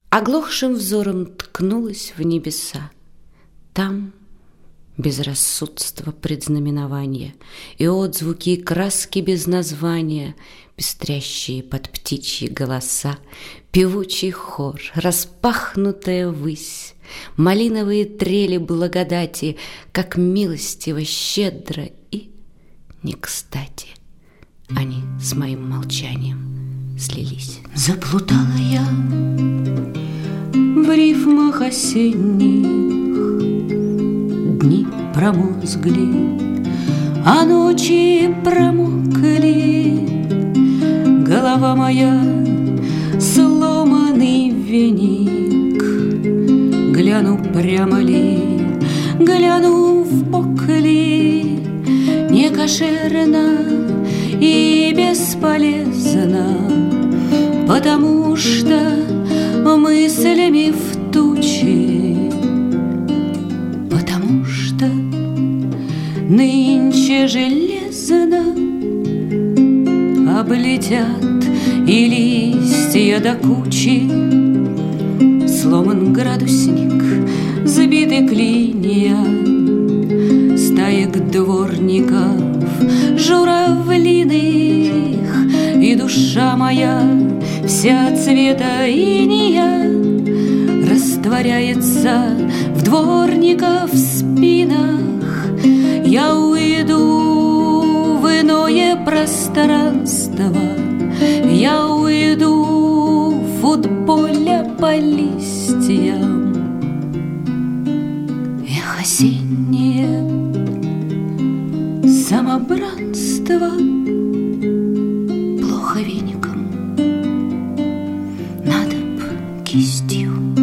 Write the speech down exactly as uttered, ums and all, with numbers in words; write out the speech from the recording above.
Оглохшим взором ткнулась в небеса. Там безрассудство предзнаменования и отзвуки, и краски без названия, пестрящие под птичьи голоса, певучий хор, распахнутая высь, малиновые трели благодати, как милостиво, щедро и не кстати они с моим молчанием слились. Заплутала я в рифмах осенних, дни промозгли, а ночи промокли. Голова моя сломанный веник. Гляну прямо ли, гляну вбок ли, не кошерно и бесполезно, потому что мыслями в тучи, потому что нынче железно облетят и листья до кучи. Сломан градусник, забиты клинья стаек дворников журавлиных, и душа моя вся цвета инея растворяется в дворников спинах. Я уйду в иное пространство, я уйду в футболя по листьям. Эх, осеннее самобранство, плохо веником, надо б кистью.